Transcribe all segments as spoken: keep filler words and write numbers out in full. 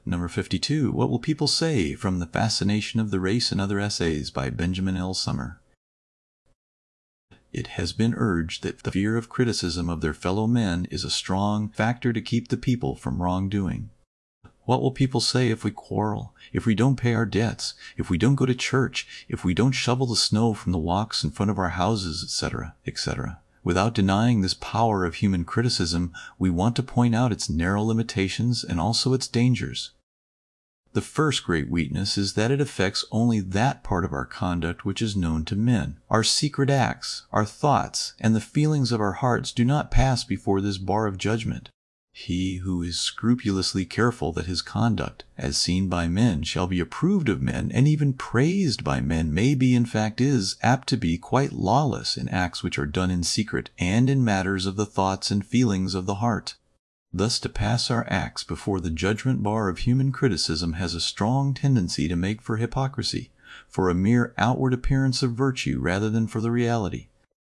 Number fifty-two, What Will People Say? From The Fascination of the Race and Other Essays by Benjamin L. Summer. It has been urged that the fear of criticism of their fellow men is a strong factor to keep the people from wrongdoing. What will people say if we quarrel, if we don't pay our debts, if we don't go to church, if we don't shovel the snow from the walks in front of our houses, et cetera, et cetera? Without denying this power of human criticism, we want to point out its narrow limitations and also its dangers. The first great weakness is that it affects only that part of our conduct which is known to men. Our secret acts, our thoughts, and the feelings of our hearts do not pass before this bar of judgment. He who is scrupulously careful that his conduct, as seen by men, shall be approved of men, and even praised by men, may be, in fact is, apt to be quite lawless in acts which are done in secret, and in matters of the thoughts and feelings of the heart. Thus to pass our acts before the judgment bar of human criticism has a strong tendency to make for hypocrisy, for a mere outward appearance of virtue rather than for the reality.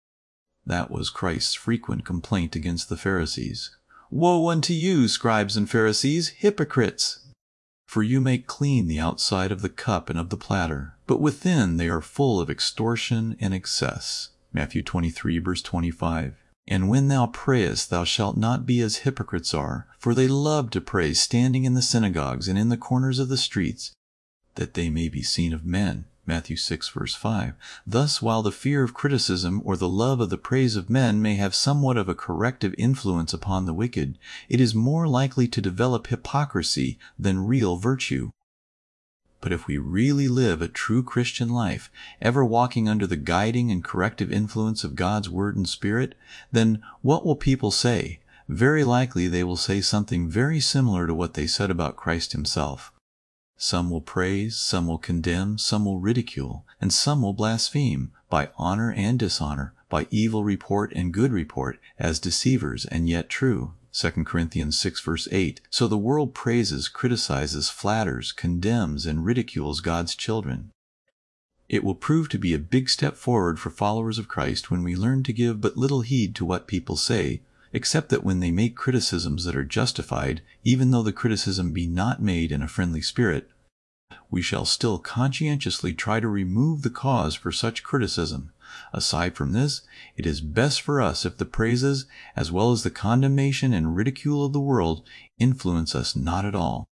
That was Christ's frequent complaint against the Pharisees. Woe unto you, scribes and Pharisees, hypocrites! For you make clean the outside of the cup and of the platter, but within they are full of extortion and excess. Matthew twenty-three, verse twenty-five. And when thou prayest, thou shalt not be as hypocrites are, for they love to pray standing in the synagogues and in the corners of the streets, that they may be seen of men. Matthew six, verse five. Thus, while the fear of criticism or the love of the praise of men may have somewhat of a corrective influence upon the wicked, it is more likely to develop hypocrisy than real virtue. But if we really live a true Christian life, ever walking under the guiding and corrective influence of God's Word and Spirit, then what will people say? Very likely they will say something very similar to what they said about Christ himself. Some will praise, some will condemn, some will ridicule, and some will blaspheme, by honor and dishonor, by evil report and good report, as deceivers and yet true. Second Corinthians six, verse eight. So the world praises, criticizes, flatters, condemns, and ridicules God's children. It will prove to be a big step forward for followers of Christ when we learn to give but little heed to what people say, except that when they make criticisms that are justified, even though the criticism be not made in a friendly spirit, we shall still conscientiously try to remove the cause for such criticism. Aside from this, it is best for us if the praises, as well as the condemnation and ridicule of the world, influence us not at all.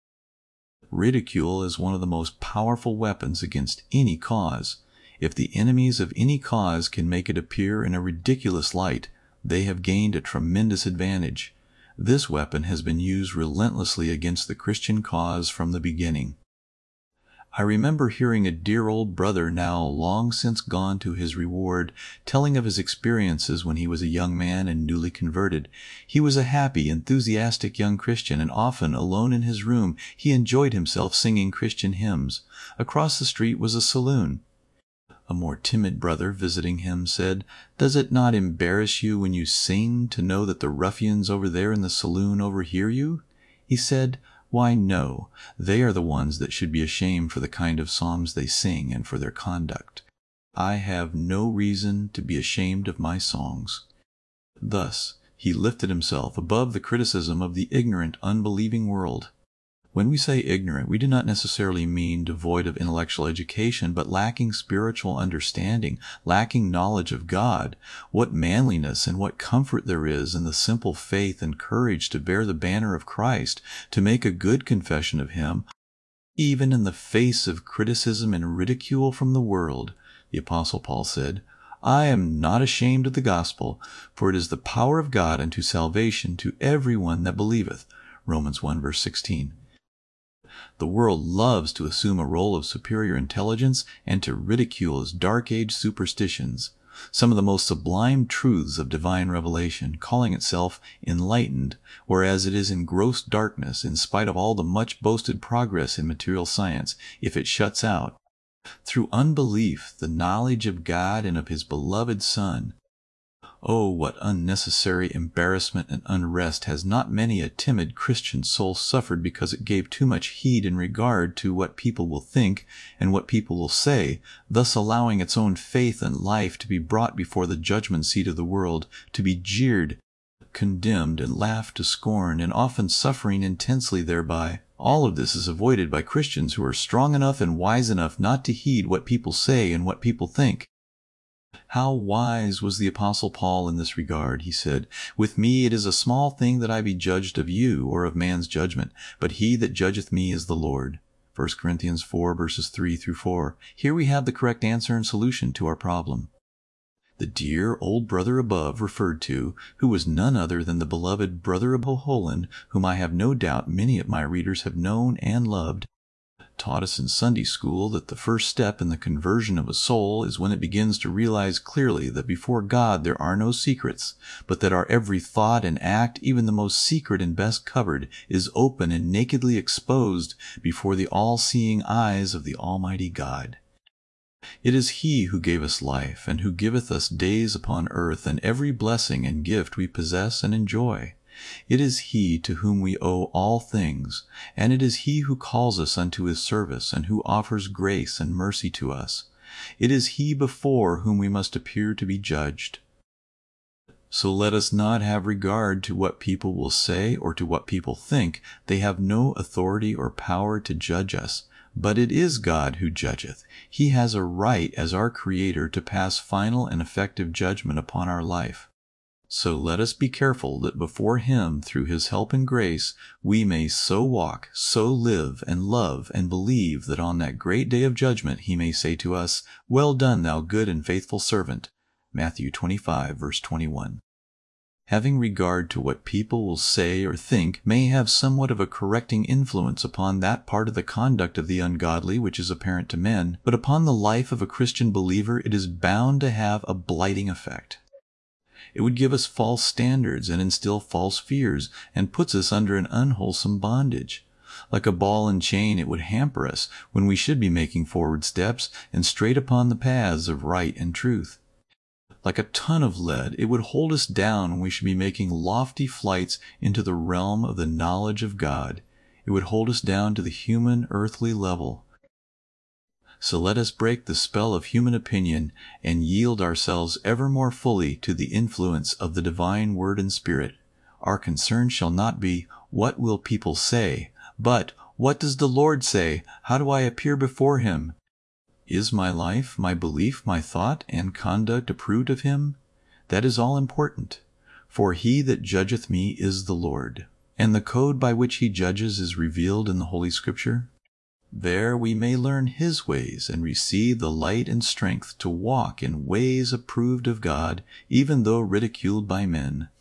Ridicule is one of the most powerful weapons against any cause. If the enemies of any cause can make it appear in a ridiculous light, they have gained a tremendous advantage. This weapon has been used relentlessly against the Christian cause from the beginning. I remember hearing a dear old brother, now long since gone to his reward, telling of his experiences when he was a young man and newly converted. He was a happy, enthusiastic young Christian, and often, alone in his room, he enjoyed himself singing Christian hymns. Across the street was a saloon. A more timid brother visiting him said, "Does it not embarrass you when you sing to know that the ruffians over there in the saloon overhear you?" He said, "Why, no, they are the ones that should be ashamed for the kind of psalms they sing and for their conduct. I have no reason to be ashamed of my songs." Thus, he lifted himself above the criticism of the ignorant, unbelieving world. When we say ignorant, we do not necessarily mean devoid of intellectual education, but lacking spiritual understanding, lacking knowledge of God. What manliness and what comfort there is in the simple faith and courage to bear the banner of Christ, to make a good confession of Him, even in the face of criticism and ridicule from the world. The Apostle Paul said, "I am not ashamed of the gospel, for it is the power of God unto salvation to every one that believeth." Romans one, verse sixteen. The world loves to assume a role of superior intelligence and to ridicule as dark age superstitions, some of the most sublime truths of divine revelation, calling itself enlightened, whereas it is in gross darkness, in spite of all the much boasted progress in material science, if it shuts out, through unbelief, the knowledge of God and of His beloved Son. Oh, what unnecessary embarrassment and unrest has not many a timid Christian soul suffered because it gave too much heed in regard to what people will think and what people will say, thus allowing its own faith and life to be brought before the judgment seat of the world, to be jeered, condemned, and laughed to scorn, and often suffering intensely thereby. All of this is avoided by Christians who are strong enough and wise enough not to heed what people say and what people think. How wise was the Apostle Paul in this regard. He said, "With me it is a small thing that I be judged of you or of man's judgment, but he that judgeth me is the Lord." First Corinthians four, verses three through four. Here we have the correct answer and solution to our problem. The dear old brother above referred to, who was none other than the beloved Brother of Bohlen, whom I have no doubt many of my readers have known and loved, taught us in Sunday school that the first step in the conversion of a soul is when it begins to realize clearly that before God there are no secrets, but that our every thought and act, even the most secret and best covered, is open and nakedly exposed before the all-seeing eyes of the Almighty God. It is He who gave us life, and who giveth us days upon earth, and every blessing and gift we possess and enjoy. It is He to whom we owe all things, and it is He who calls us unto His service, and who offers grace and mercy to us. It is He before whom we must appear to be judged. So let us not have regard to what people will say or to what people think. They have no authority or power to judge us. But it is God who judgeth. He has a right as our Creator to pass final and effective judgment upon our life. So let us be careful that before Him, through His help and grace, we may so walk, so live, and love, and believe that on that great day of judgment He may say to us, "Well done, thou good and faithful servant." Matthew twenty-five, verse twenty-one. Having regard to what people will say or think may have somewhat of a correcting influence upon that part of the conduct of the ungodly which is apparent to men, but upon the life of a Christian believer it is bound to have a blighting effect. It would give us false standards and instill false fears, and puts us under an unwholesome bondage. Like a ball and chain, it would hamper us when we should be making forward steps and straight upon the paths of right and truth. Like a ton of lead, it would hold us down when we should be making lofty flights into the realm of the knowledge of God. It would hold us down to the human, earthly level. So let us break the spell of human opinion and yield ourselves ever more fully to the influence of the divine Word and Spirit. Our concern shall not be, what will people say, but what does the Lord say? How do I appear before Him? Is my life, my belief, my thought, and conduct approved of Him? That is all important. For He that judgeth me is the Lord. And the code by which He judges is revealed in the Holy Scripture. There we may learn His ways and receive the light and strength to walk in ways approved of God, even though ridiculed by men.